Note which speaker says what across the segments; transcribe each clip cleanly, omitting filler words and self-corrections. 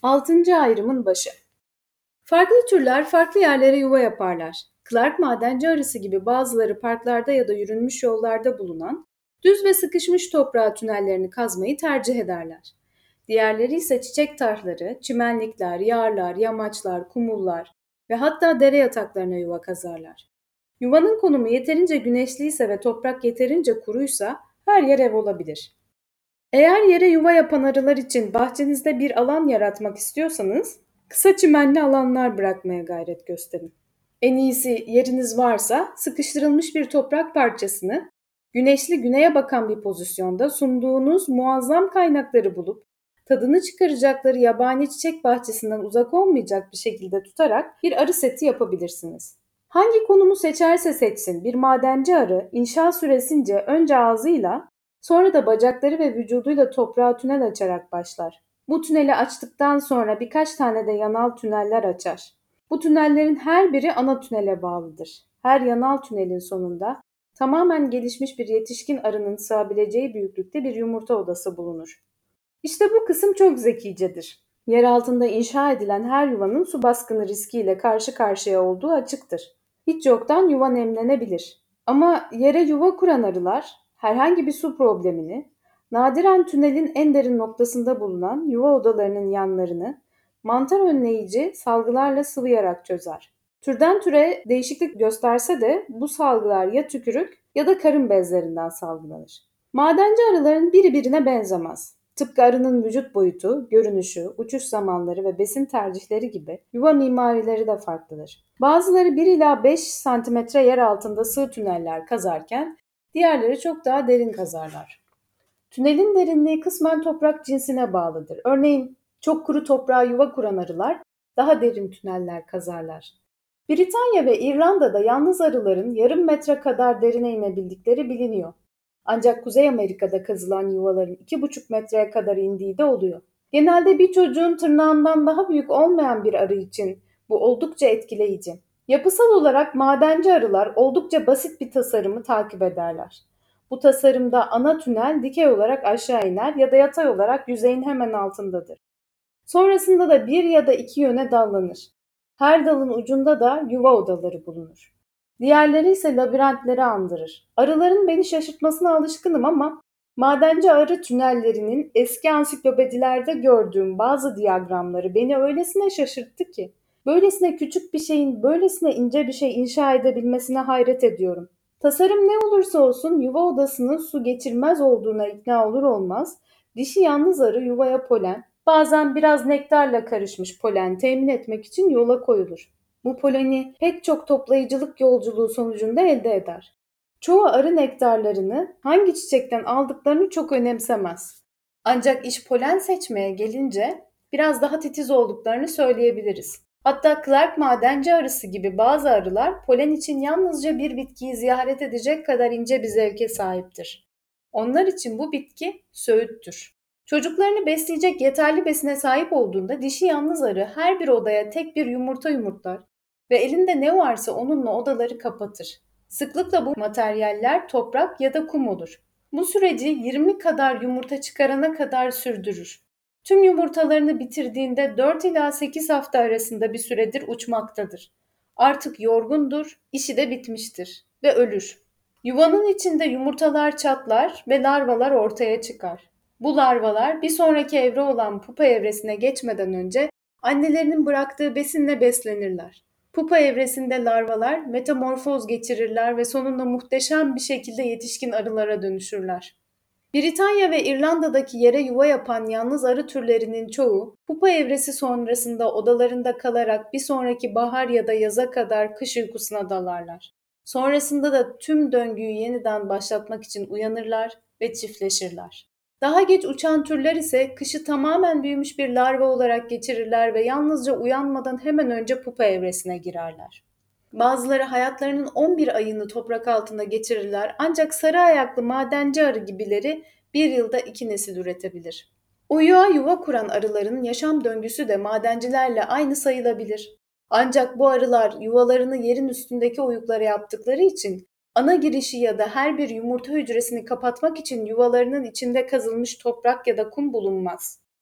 Speaker 1: 6. ayrımın başı. Farklı türler farklı yerlere yuva yaparlar. Clark madenci arısı gibi bazıları parklarda ya da yürünmüş yollarda bulunan düz ve sıkışmış toprağa tünellerini kazmayı tercih ederler. Diğerleri ise çiçek tarhları, çimenlikler, yarlar, yamaçlar, kumullar ve hatta dere yataklarına yuva kazarlar. Yuvanın konumu yeterince güneşliyse ve toprak yeterince kuruysa her yer ev olabilir. Eğer yere yuva yapan arılar için bahçenizde bir alan yaratmak istiyorsanız, kısa çimenli alanlar bırakmaya gayret gösterin. En iyisi yeriniz varsa sıkıştırılmış bir toprak parçasını güneşli güneye bakan bir pozisyonda sunduğunuz muazzam kaynakları bulup tadını çıkaracakları yabani çiçek bahçesinden uzak olmayacak bir şekilde tutarak bir arı seti yapabilirsiniz. Hangi konumu seçerse seçsin bir madenci arı inşa süresince önce ağzıyla sonra da bacakları ve vücuduyla toprağa tünel açarak başlar. Bu tüneli açtıktan sonra birkaç tane de yanal tüneller açar. Bu tünellerin her biri ana tünele bağlıdır. Her yanal tünelin sonunda tamamen gelişmiş bir yetişkin arının sığabileceği büyüklükte bir yumurta odası bulunur. İşte bu kısım çok zekicedir. Yer altında inşa edilen her yuvanın su baskını riskiyle karşı karşıya olduğu açıktır. Hiç yoktan yuva nemlenebilir. Ama yere yuva kuran arılar herhangi bir su problemini, nadiren tünelin en derin noktasında bulunan yuva odalarının yanlarını mantar önleyici salgılarla sıvayarak çözer. Türden türe değişiklik gösterse de bu salgılar ya tükürük ya da karın bezlerinden salgılanır. Madenci arıların biri birine benzemez. Tıpkı arının vücut boyutu, görünüşü, uçuş zamanları ve besin tercihleri gibi yuva mimarileri de farklıdır. Bazıları 1 ila 5 santimetre yer altında sığ tüneller kazarken diğerleri çok daha derin kazarlar. Tünelin derinliği kısmen toprak cinsine bağlıdır. Örneğin çok kuru toprağa yuva kuran arılar daha derin tüneller kazarlar. Britanya ve İrlanda'da yalnız arıların yarım metre kadar derine inebildikleri biliniyor. Ancak Kuzey Amerika'da kazılan yuvaların 2,5 metreye kadar indiği de oluyor. Genelde bir çocuğun tırnağından daha büyük olmayan bir arı için bu oldukça etkileyici. Yapısal olarak madenci arılar oldukça basit bir tasarımı takip ederler. Bu tasarımda ana tünel dikey olarak aşağı iner ya da yatay olarak yüzeyin hemen altındadır. Sonrasında da bir ya da iki yöne dallanır. Her dalın ucunda da yuva odaları bulunur. Diğerleri ise labirentleri andırır. Arıların beni şaşırtmasına alışkınım ama madenci arı tünellerinin eski ansiklopedilerde gördüğüm bazı diyagramları beni öylesine şaşırttı ki, böylesine küçük bir şeyin böylesine ince bir şey inşa edebilmesine hayret ediyorum. Tasarım ne olursa olsun yuva odasının su geçirmez olduğuna ikna olur olmaz, dişi yalnız arı yuvaya polen, bazen biraz nektarla karışmış polen temin etmek için yola koyulur. Bu poleni pek çok toplayıcılık yolculuğu sonucunda elde eder. Çoğu arı nektarlarını hangi çiçekten aldıklarını çok önemsemez. Ancak iş polen seçmeye gelince biraz daha titiz olduklarını söyleyebiliriz. Hatta Clark madenci arısı gibi bazı arılar polen için yalnızca bir bitkiyi ziyaret edecek kadar ince bir zevke sahiptir. Onlar için bu bitki söğüttür. Çocuklarını besleyecek yeterli besine sahip olduğunda dişi yalnız arı her bir odaya tek bir yumurta yumurtlar ve elinde ne varsa onunla odaları kapatır. Sıklıkla bu materyaller toprak ya da kum olur. Bu süreci 20 kadar yumurta çıkarana kadar sürdürür. Tüm yumurtalarını bitirdiğinde 4 ila 8 hafta arasında bir süredir uçmaktadır. Artık yorgundur, işi de bitmiştir ve ölür. Yuvanın içinde yumurtalar çatlar ve larvalar ortaya çıkar. Bu larvalar bir sonraki evre olan pupa evresine geçmeden önce annelerinin bıraktığı besinle beslenirler. Pupa evresinde larvalar metamorfoz geçirirler ve sonunda muhteşem bir şekilde yetişkin arılara dönüşürler. Britanya ve İrlanda'daki yere yuva yapan yalnız arı türlerinin çoğu, pupa evresi sonrasında odalarında kalarak bir sonraki bahar ya da yaza kadar kış uykusuna dalarlar. Sonrasında da tüm döngüyü yeniden başlatmak için uyanırlar ve çiftleşirler. Daha geç uçan türler ise kışı tamamen büyümüş bir larva olarak geçirirler ve yalnızca uyanmadan hemen önce pupa evresine girerler. Bazıları hayatlarının 11 ayını toprak altında geçirirler ancak sarı ayaklı madenci arı gibileri bir yılda 2 nesil üretebilir. Uyuğa yuva kuran arıların yaşam döngüsü de madencilerle aynı sayılabilir. Ancak bu arılar yuvalarını yerin üstündeki oyuklara yaptıkları için ana girişi ya da her bir yumurta hücresini kapatmak için yuvalarının içinde kazılmış toprak ya da kum bulunmaz.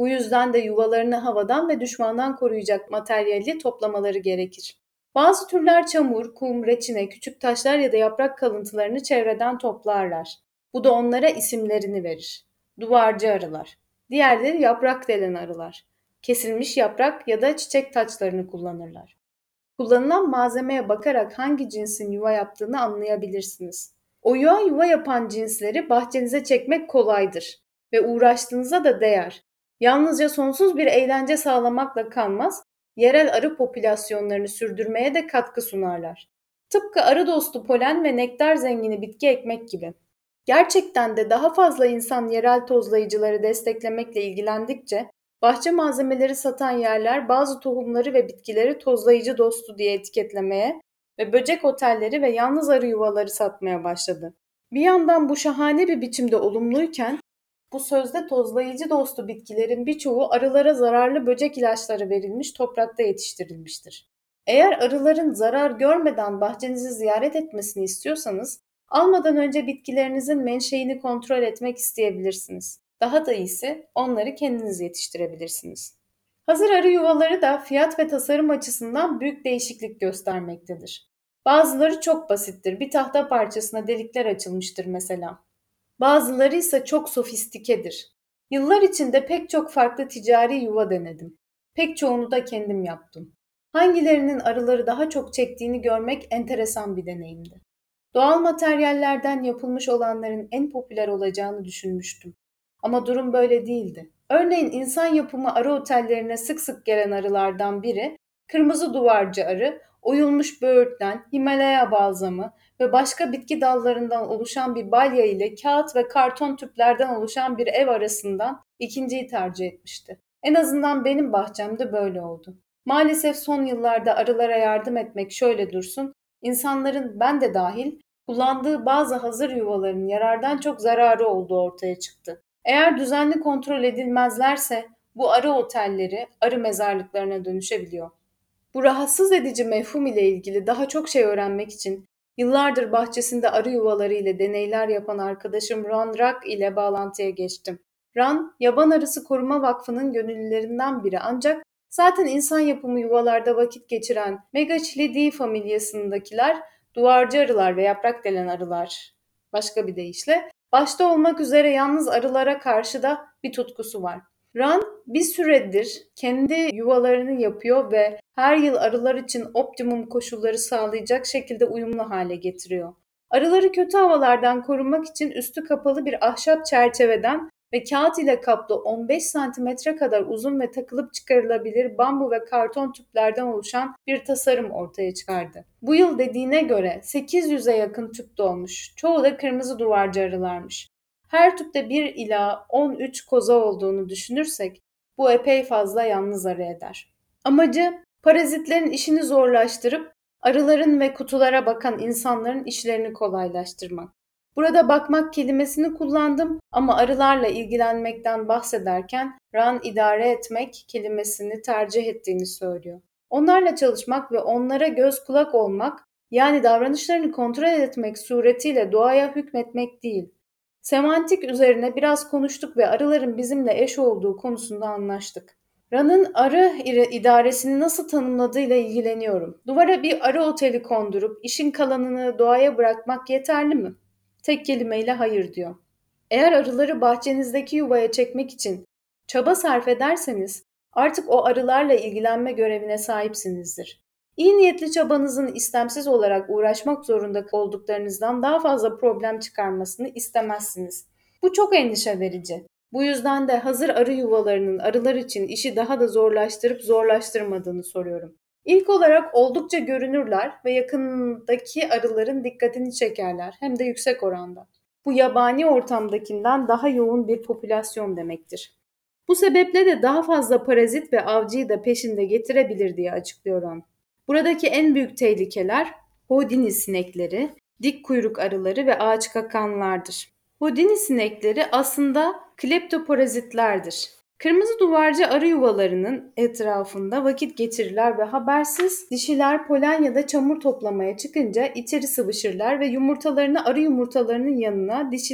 Speaker 1: Bu yüzden de yuvalarını havadan ve düşmandan koruyacak materyali toplamaları gerekir. Bazı türler çamur, kum, reçine, küçük taşlar ya da yaprak kalıntılarını çevreden toplarlar. Bu da onlara isimlerini verir. Duvarcı arılar. Diğerleri yaprak delen arılar. Kesilmiş yaprak ya da çiçek taçlarını kullanırlar. Kullanılan malzemeye bakarak hangi cinsin yuva yaptığını anlayabilirsiniz. Oyuğa yuva yapan cinsleri bahçenize çekmek kolaydır ve uğraştığınıza da değer. Yalnızca sonsuz bir eğlence sağlamakla kalmaz, yerel arı popülasyonlarını sürdürmeye de katkı sunarlar. Tıpkı arı dostu polen ve nektar zengini bitki ekmek gibi. Gerçekten de daha fazla insan yerel tozlayıcıları desteklemekle ilgilendikçe, bahçe malzemeleri satan yerler bazı tohumları ve bitkileri tozlayıcı dostu diye etiketlemeye ve böcek otelleri ve yalnız arı yuvaları satmaya başladı. Bir yandan bu şahane bir biçimde olumluyken, bu sözde tozlayıcı dostu bitkilerin birçoğu arılara zararlı böcek ilaçları verilmiş toprakta yetiştirilmiştir. Eğer arıların zarar görmeden bahçenizi ziyaret etmesini istiyorsanız, almadan önce bitkilerinizin menşeini kontrol etmek isteyebilirsiniz. Daha da iyisi onları kendiniz yetiştirebilirsiniz. Hazır arı yuvaları da fiyat ve tasarım açısından büyük değişiklik göstermektedir. Bazıları çok basittir. Bir tahta parçasına delikler açılmıştır mesela. Bazıları ise çok sofistikedir. Yıllar içinde pek çok farklı ticari yuva denedim. Pek çoğunu da kendim yaptım. Hangilerinin arıları daha çok çektiğini görmek enteresan bir deneyimdi. Doğal materyallerden yapılmış olanların en popüler olacağını düşünmüştüm. Ama durum böyle değildi. Örneğin insan yapımı arı otellerine sık sık gelen arılardan biri, kırmızı duvarcı arı, oyulmuş böğürtlen, Himalaya balzamı ve başka bitki dallarından oluşan bir balya ile kağıt ve karton tüplerden oluşan bir ev arasından ikinciyi tercih etmişti. En azından benim bahçemde böyle oldu. Maalesef son yıllarda arılara yardım etmek şöyle dursun, İnsanların ben de dahil kullandığı bazı hazır yuvaların yarardan çok zararı olduğu ortaya çıktı. Eğer düzenli kontrol edilmezlerse bu arı otelleri arı mezarlıklarına dönüşebiliyor. Bu rahatsız edici mefhum ile ilgili daha çok şey öğrenmek için yıllardır bahçesinde arı yuvaları ile deneyler yapan arkadaşım Ron Rock ile bağlantıya geçtim. Ron, Yaban Arısı Koruma Vakfı'nın gönüllülerinden biri ancak zaten insan yapımı yuvalarda vakit geçiren Megachilidae familyasındakiler duvarcı arılar ve yaprak delen arılar. Başka bir deyişle, başta olmak üzere yalnız arılara karşı da bir tutkusu var. Ron bir süredir kendi yuvalarını yapıyor ve her yıl arılar için optimum koşulları sağlayacak şekilde uyumlu hale getiriyor. Arıları kötü havalardan korumak için üstü kapalı bir ahşap çerçeveden ve kağıt ile kaplı 15 santimetre kadar uzun ve takılıp çıkarılabilir bambu ve karton tüplerden oluşan bir tasarım ortaya çıkardı. Bu yıl dediğine göre 800'e yakın tüp dolmuş. Çoğu da kırmızı duvarcı arılarmış. Her tüpte 1 ila 13 koza olduğunu düşünürsek bu epey fazla yalnız arı eder. Amacı parazitlerin işini zorlaştırıp arıların ve kutulara bakan insanların işlerini kolaylaştırmak. Burada bakmak kelimesini kullandım ama arılarla ilgilenmekten bahsederken Ron idare etmek kelimesini tercih ettiğini söylüyor. Onlarla çalışmak ve onlara göz kulak olmak, yani davranışlarını kontrol etmek suretiyle doğaya hükmetmek değil. Semantik üzerine biraz konuştuk ve arıların bizimle eş olduğu konusunda anlaştık. Ron'un arı idaresini nasıl tanımladığıyla ilgileniyorum. Duvara bir arı oteli kondurup işin kalanını doğaya bırakmak yeterli mi? Tek kelimeyle hayır diyor. Eğer arıları bahçenizdeki yuvaya çekmek için çaba sarf ederseniz artık o arılarla ilgilenme görevine sahipsinizdir. İyi niyetli çabanızın istemsiz olarak uğraşmak zorunda olduklarınızdan daha fazla problem çıkarmasını istemezsiniz. Bu çok endişe verici. Bu yüzden de hazır arı yuvalarının arılar için işi daha da zorlaştırıp zorlaştırmadığını soruyorum. İlk olarak oldukça görünürler ve yakındaki arıların dikkatini çekerler, hem de yüksek oranda. Bu yabani ortamdakinden daha yoğun bir popülasyon demektir. Bu sebeple de daha fazla parazit ve avcıyı da peşinde getirebilir diye açıklıyor on. Buradaki en büyük tehlikeler Houdini sinekleri, dik kuyruk arıları ve ağaç kakanlardır. Houdini sinekleri aslında kleptoparazitlerdir. Kırmızı duvarcı arı yuvalarının etrafında vakit geçirirler ve habersiz dişiler polen ya da çamur toplamaya çıkınca içeri sıvışırlar ve yumurtalarını arı yumurtalarının yanına, dişiler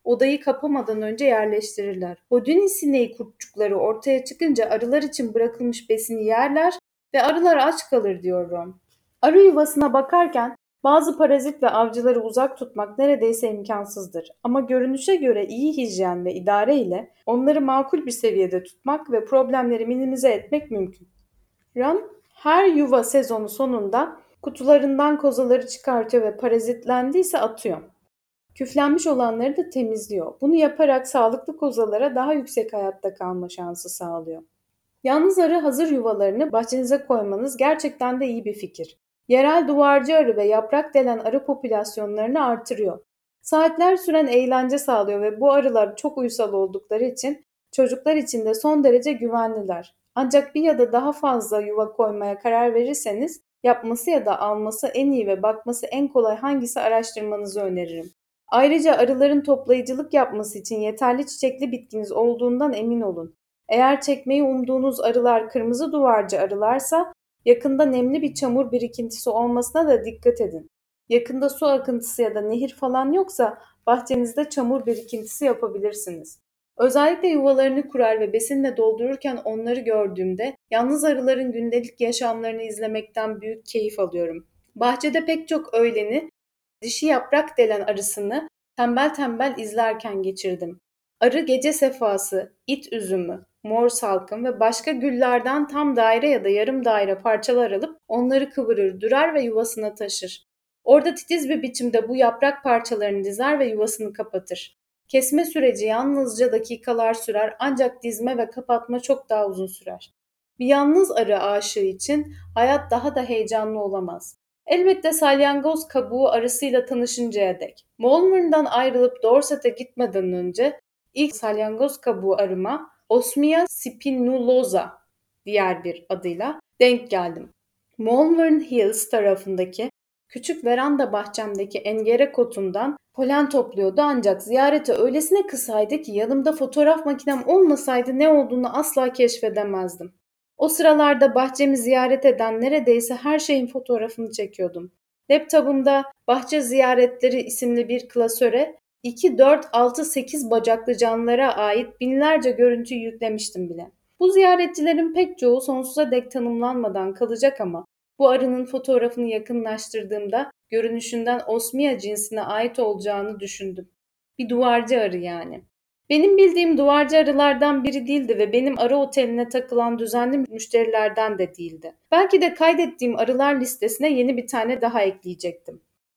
Speaker 1: odayı kapamadan önce yerleştirirler. Hodini sineği kurtçukları ortaya çıkınca arılar için bırakılmış besini yerler ve arılar aç kalır diyor Ron. Arı yuvasına bakarken bazı parazit ve avcıları uzak tutmak neredeyse imkansızdır. Ama görünüşe göre iyi hijyen ve idare ile onları makul bir seviyede tutmak ve problemleri minimize etmek mümkün. Ron her yuva sezonu sonunda kutularından kozaları çıkartıyor ve parazitlendiyse atıyor. Küflenmiş olanları da temizliyor. Bunu yaparak sağlıklı kozalara daha yüksek hayatta kalma şansı sağlıyor. Yalnız arı hazır yuvalarını bahçenize koymanız gerçekten de iyi bir fikir. Yerel duvarcı arı ve yaprak delen arı popülasyonlarını artırıyor. Saatler süren eğlence sağlıyor ve bu arılar çok uysal oldukları için çocuklar için de son derece güvenliler. Ancak bir ya da daha fazla yuva koymaya karar verirseniz yapması ya da alması en iyi ve bakması en kolay hangisi araştırmanızı öneririm. Ayrıca arıların toplayıcılık yapması için yeterli çiçekli bitkiniz olduğundan emin olun. Eğer çekmeyi umduğunuz arılar kırmızı duvarcı arılarsa yakında nemli bir çamur birikintisi olmasına da dikkat edin. Yakında su akıntısı ya da nehir falan yoksa bahçenizde çamur birikintisi yapabilirsiniz. Özellikle yuvalarını kurar ve besinle doldururken onları gördüğümde yalnız arıların gündelik yaşamlarını izlemekten büyük keyif alıyorum. Bahçede pek çok öğleni dişi yaprak delen arısını tembel tembel izlerken geçirdim. Arı gece sefası, it üzümü, mor salkım ve başka güllerden tam daire ya da yarım daire parçalar alıp onları kıvırır, dürer ve yuvasına taşır. Orada titiz bir biçimde bu yaprak parçalarını dizer ve yuvasını kapatır. Kesme süreci yalnızca dakikalar sürer ancak dizme ve kapatma çok daha uzun sürer. Bir yalnız arı aşığı için hayat daha da heyecanlı olamaz. Elbette salyangoz kabuğu arısıyla tanışıncaya dek. Malvern'dan ayrılıp Dorset'e gitmeden önce ilk salyangoz kabuğu arıma Osmia spinulosa diğer bir adıyla denk geldim. Malvern Hills tarafındaki küçük veranda bahçemdeki engere kotundan polen topluyordu ancak ziyarete öylesine kısaydı ki yanımda fotoğraf makinem olmasaydı ne olduğunu asla keşfedemezdim. O sıralarda bahçemi ziyaret eden neredeyse her şeyin fotoğrafını çekiyordum. Laptopumda Bahçe Ziyaretleri isimli bir klasöre 2, 4, 6, 8 bacaklı canlılara ait binlerce görüntü yüklemiştim bile. Bu ziyaretçilerin pek çoğu sonsuza dek tanımlanmadan kalacak ama bu arının fotoğrafını yakınlaştırdığımda görünüşünden Osmia cinsine ait olacağını düşündüm. Bir duvarcı arı yani. Benim bildiğim duvarcı arılardan biri değildi ve benim arı oteline takılan düzenli müşterilerden de değildi. Belki de kaydettiğim arılar listesine yeni bir tane daha ekleyecektim.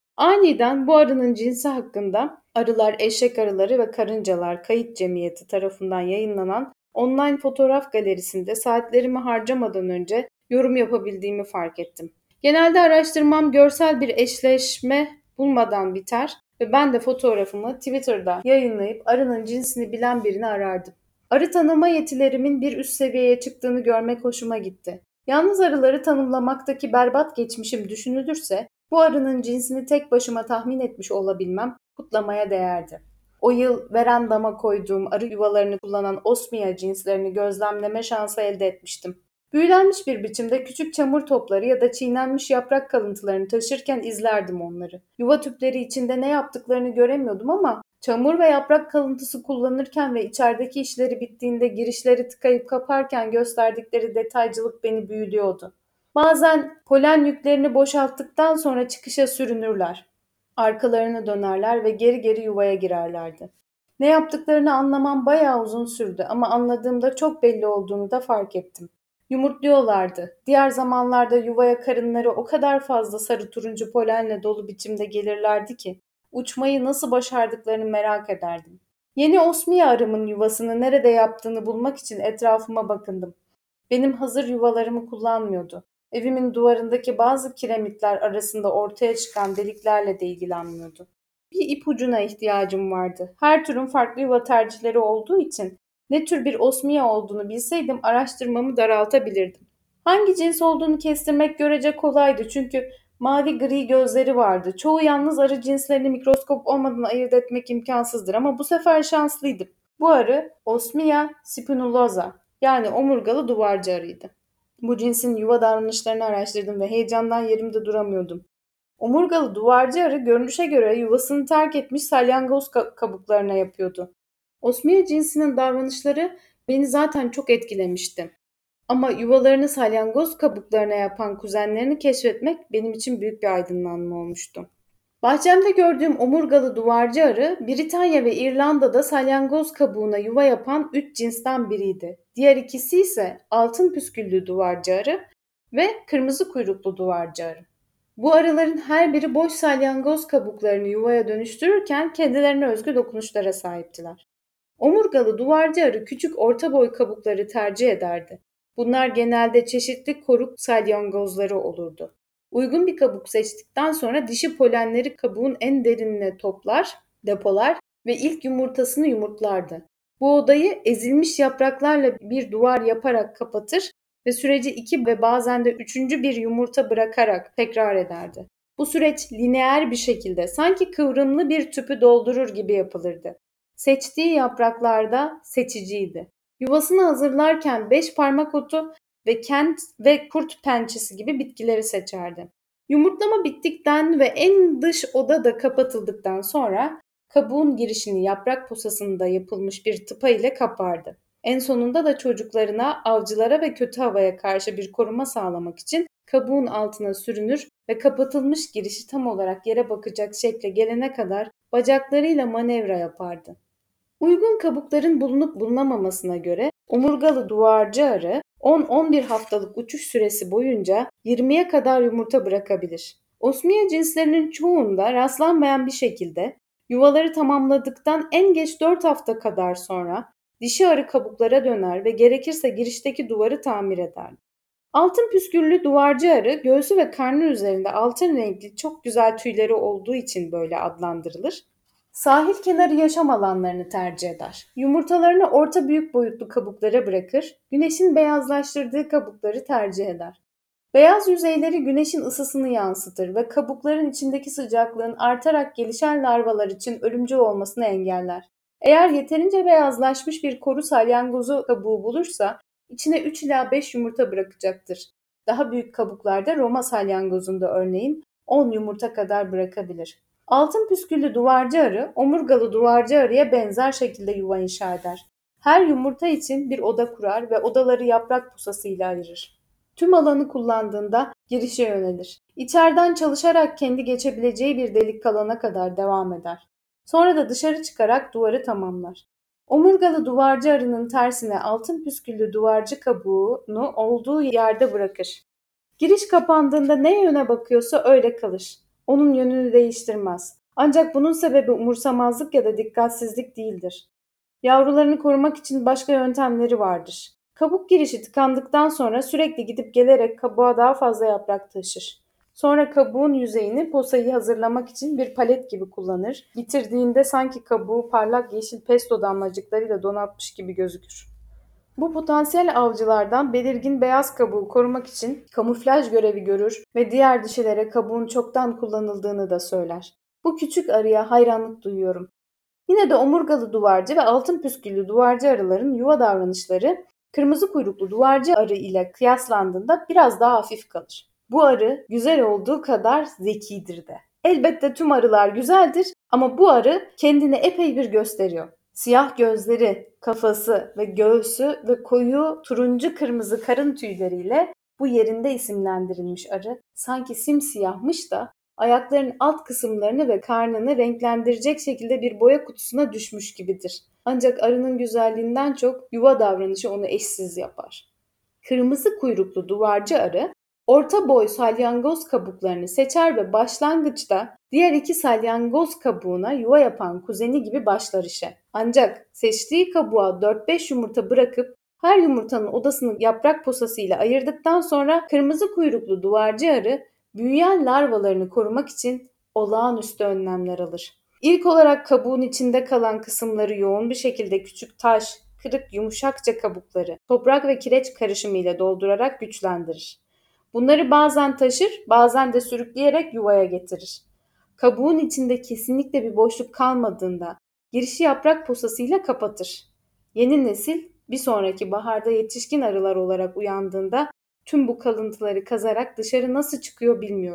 Speaker 1: Aniden bu arının cinsi hakkında Arılar, Eşek Arıları ve Karıncalar Kayıt Cemiyeti tarafından yayınlanan online fotoğraf galerisinde saatlerimi harcamadan önce yorum yapabildiğimi fark ettim. Genelde araştırmam görsel bir eşleşme bulmadan biter ve ben de fotoğrafımı Twitter'da yayınlayıp arının cinsini bilen birini arardım. Arı tanıma yetilerimin bir üst seviyeye çıktığını görmek hoşuma gitti. Yalnız arıları tanımlamaktaki berbat geçmişim düşünülürse bu arının cinsini tek başıma tahmin etmiş olabilmem kutlamaya değerdi. O yıl verandama koyduğum arı yuvalarını kullanan Osmia cinslerini gözlemleme şansı elde etmiştim. Büyülenmiş bir biçimde küçük çamur topları ya da çiğnenmiş yaprak kalıntılarını taşırken izlerdim onları. Yuva tüpleri içinde ne yaptıklarını göremiyordum ama çamur ve yaprak kalıntısı kullanırken ve içerideki işleri bittiğinde girişleri tıkayıp kaparken gösterdikleri detaycılık beni büyülüyordu. Bazen polen yüklerini boşalttıktan sonra çıkışa sürünürler. Arkalarını dönerler ve geri geri yuvaya girerlerdi. Ne yaptıklarını anlamam bayağı uzun sürdü ama anladığımda çok belli olduğunu da fark ettim. Yumurtluyorlardı. Diğer zamanlarda yuvaya karınları o kadar fazla sarı turuncu polenle dolu biçimde gelirlerdi ki uçmayı nasıl başardıklarını merak ederdim. Yeni Osmia arımın yuvasını nerede yaptığını bulmak için etrafıma bakındım. Benim hazır yuvalarımı kullanmıyordu. Evimin duvarındaki bazı kiremitler arasında ortaya çıkan deliklerle de ilgilenmiyordu. Bir ipucuna ihtiyacım vardı. Her türün farklı yuva tercihleri olduğu için ne tür bir osmia olduğunu bilseydim araştırmamı daraltabilirdim. Hangi cins olduğunu kestirmek görece kolaydı çünkü mavi gri gözleri vardı. Çoğu yalnız arı cinslerini mikroskop olmadan ayırt etmek imkansızdır ama bu sefer şanslıydım. Bu arı Osmia spinulosa yani omurgalı duvarcı arıydı. Bu cinsin yuva davranışlarını araştırdım ve heyecandan yerimde duramıyordum. Omurgalı duvarcı arı görünüşe göre yuvasını terk etmiş salyangoz kabuklarına yapıyordu. Osmia cinsinin davranışları beni zaten çok etkilemişti. Ama yuvalarını salyangoz kabuklarına yapan kuzenlerini keşfetmek benim için büyük bir aydınlanma olmuştu. Bahçemde gördüğüm omurgalı duvarcı arı, Britanya ve İrlanda'da salyangoz kabuğuna yuva yapan 3 cinsten biriydi. Diğer ikisi ise altın püsküllü duvarcı arı ve kırmızı kuyruklu duvarcı arı. Bu arıların her biri boş salyangoz kabuklarını yuvaya dönüştürürken kendilerine özgü dokunuşlara sahiptiler. Omurgalı duvarcı arı küçük orta boy kabukları tercih ederdi. Bunlar genelde çeşitli koruk salyangozları olurdu. Uygun bir kabuk seçtikten sonra dişi polenleri kabuğun en derinine toplar, depolar ve ilk yumurtasını yumurtlardı. Bu odayı ezilmiş yapraklarla bir duvar yaparak kapatır ve süreci 2 ve bazen de 3. bir yumurta bırakarak tekrar ederdi. Bu süreç lineer bir şekilde sanki kıvrımlı bir tüpü doldurur gibi yapılırdı. Seçtiği yapraklarda seçiciydi. Yuvasını hazırlarken 5 parmak otu ve kent ve kurt pençesi gibi bitkileri seçerdi. Yumurtlama bittikten ve en dış oda da kapatıldıktan sonra kabuğun girişini yaprak posasında yapılmış bir tıpa ile kapardı. En sonunda da çocuklarına, avcılara ve kötü havaya karşı bir koruma sağlamak için kabuğun altına sürünür ve kapatılmış girişi tam olarak yere bakacak şekle gelene kadar bacaklarıyla manevra yapardı. Uygun kabukların bulunup bulunamamasına göre omurgalı duvarcı arı 10-11 haftalık uçuş süresi boyunca 20'ye kadar yumurta bırakabilir. Osmia cinslerinin çoğunda rastlanmayan bir şekilde yuvaları tamamladıktan en geç 4 hafta kadar sonra dişi arı kabuklara döner ve gerekirse girişteki duvarı tamir eder. Altın püsküllü duvarcı arı göğsü ve karnı üzerinde altın renkli çok güzel tüyleri olduğu için böyle adlandırılır. Sahil kenarı yaşam alanlarını tercih eder. Yumurtalarını orta büyük boyutlu kabuklara bırakır, güneşin beyazlaştırdığı kabukları tercih eder. Beyaz yüzeyleri güneşin ısısını yansıtır ve kabukların içindeki sıcaklığın artarak gelişen larvalar için ölümcül olmasını engeller. Eğer yeterince beyazlaşmış bir koru salyangozu kabuğu bulursa içine 3 ila 5 yumurta bırakacaktır. Daha büyük kabuklarda Roma salyangozunda örneğin 10 yumurta kadar bırakabilir. Altın püsküllü duvarcı arı, omurgalı duvarcı arıya benzer şekilde yuva inşa eder. Her yumurta için bir oda kurar ve odaları yaprak pusasıyla ayırır. Tüm alanı kullandığında girişe yönelir. İçeriden çalışarak kendi geçebileceği bir delik kalana kadar devam eder. Sonra da dışarı çıkarak duvarı tamamlar. Omurgalı duvarcı arının tersine altın püsküllü duvarcı kabuğunu olduğu yerde bırakır. Giriş kapandığında ne yöne bakıyorsa öyle kalır. Onun yönünü değiştirmez. Ancak bunun sebebi umursamazlık ya da dikkatsizlik değildir. Yavrularını korumak için başka yöntemleri vardır. Kabuk girişi tıkandıktan sonra sürekli gidip gelerek kabuğa daha fazla yaprak taşır. Sonra kabuğun yüzeyini posayı hazırlamak için bir palet gibi kullanır. Bitirdiğinde sanki kabuğu parlak yeşil pesto damlacıklarıyla donatmış gibi gözükür. Bu potansiyel avcılardan belirgin beyaz kabuğu korumak için kamuflaj görevi görür ve diğer dişilere kabuğun çoktan kullanıldığını da söyler. Bu küçük arıya hayranlık duyuyorum. Yine de omurgalı duvarcı ve altın püsküllü duvarcı arıların yuva davranışları kırmızı kuyruklu duvarcı arı ile kıyaslandığında biraz daha hafif kalır. Bu arı güzel olduğu kadar zekidir de. Elbette tüm arılar güzeldir ama bu arı kendini epey bir gösteriyor. Siyah gözleri, kafası ve göğsü ve koyu turuncu kırmızı karın tüyleriyle bu yerinde isimlendirilmiş arı sanki simsiyahmış da ayaklarının alt kısımlarını ve karnını renklendirecek şekilde bir boya kutusuna düşmüş gibidir. Ancak arının güzelliğinden çok yuva davranışı onu eşsiz yapar. Kırmızı kuyruklu duvarcı arı orta boy salyangoz kabuklarını seçer ve başlangıçta diğer iki salyangoz kabuğuna yuva yapan kuzeni gibi başlar işe. Ancak seçtiği kabuğa 4-5 yumurta bırakıp her yumurtanın odasını yaprak posasıyla ayırdıktan sonra kırmızı kuyruklu duvarcı arı büyüyen larvalarını korumak için olağanüstü önlemler alır. İlk olarak kabuğun içinde kalan kısımları yoğun bir şekilde küçük taş, kırık yumuşakça kabukları, toprak ve kireç karışımıyla doldurarak güçlendirir. Bunları bazen taşır, bazen de sürükleyerek yuvaya getirir. Kabuğun içinde kesinlikle bir boşluk kalmadığında girişi yaprak posasıyla kapatır. Yeni nesil bir sonraki baharda yetişkin arılar olarak uyandığında tüm bu kalıntıları kazarak dışarı nasıl çıkıyor bilmiyorum.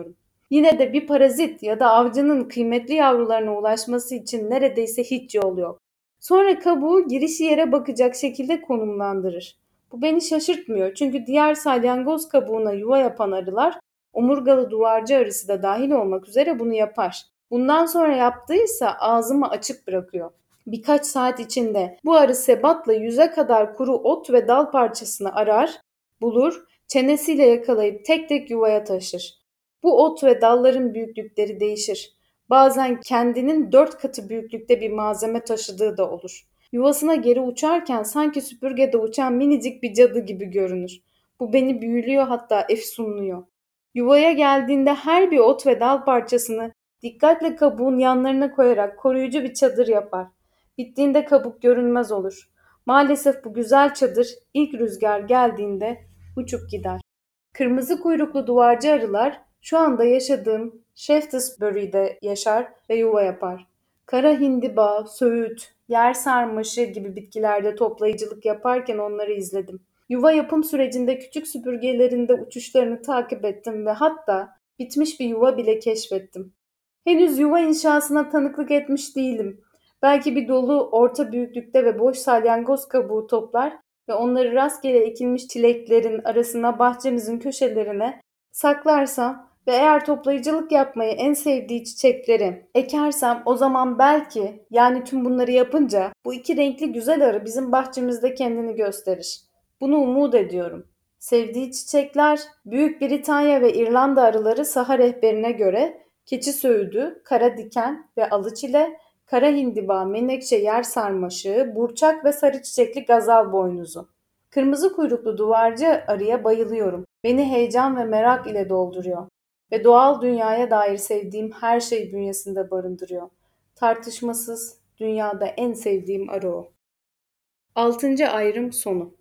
Speaker 1: Yine de bir parazit ya da avcının kıymetli yavrularına ulaşması için neredeyse hiç yol yok. Sonra kabuğu girişi yere bakacak şekilde konumlandırır. Bu beni şaşırtmıyor çünkü diğer salyangoz kabuğuna yuva yapan arılar, omurgalı duvarcı arısı da dahil olmak üzere bunu yapar. Bundan sonra yaptıysa ağzımı açık bırakıyor. Birkaç saat içinde bu arı sebatla 100'e kadar kuru ot ve dal parçasını arar, bulur, çenesiyle yakalayıp tek tek yuvaya taşır. Bu ot ve dalların büyüklükleri değişir. Bazen kendinin 4 katı büyüklükte bir malzeme taşıdığı da olur. Yuvasına geri uçarken sanki süpürgede uçan minicik bir cadı gibi görünür. Bu beni büyülüyor, hatta efsunluyor. Yuvaya geldiğinde her bir ot ve dal parçasını dikkatle kabuğun yanlarına koyarak koruyucu bir çadır yapar. Bittiğinde kabuk görünmez olur. Maalesef bu güzel çadır ilk rüzgar geldiğinde uçup gider. Kırmızı kuyruklu duvarcı arılar şu anda yaşadığım Shaftesbury'de yaşar ve yuva yapar. Kara hindiba, söğüt, yer sarmaşı gibi bitkilerde toplayıcılık yaparken onları izledim. Yuva yapım sürecinde küçük süpürgelerinde uçuşlarını takip ettim ve hatta bitmiş bir yuva bile keşfettim. Henüz yuva inşasına tanıklık etmiş değilim. Belki bir dolu orta büyüklükte ve boş salyangoz kabuğu toplar ve onları rastgele ekilmiş çileklerin arasına, bahçemizin köşelerine saklarsam ve eğer toplayıcılık yapmayı en sevdiği çiçekleri ekersem, o zaman belki, yani tüm bunları yapınca bu iki renkli güzel arı bizim bahçemizde kendini gösterir. Bunu umut ediyorum. Sevdiği çiçekler, Büyük Britanya ve İrlanda arıları saha rehberine göre keçi söğüdü, kara diken ve alıçile, kara hindiba, menekşe yer sarmaşığı, burçak ve sarı çiçekli gazal boynuzu. Kırmızı kuyruklu duvarcı arıya bayılıyorum. Beni heyecan ve merak ile dolduruyor ve doğal dünyaya dair sevdiğim her şeyi bünyesinde barındırıyor. Tartışmasız dünyada en sevdiğim arı o. 6. ayrım sonu.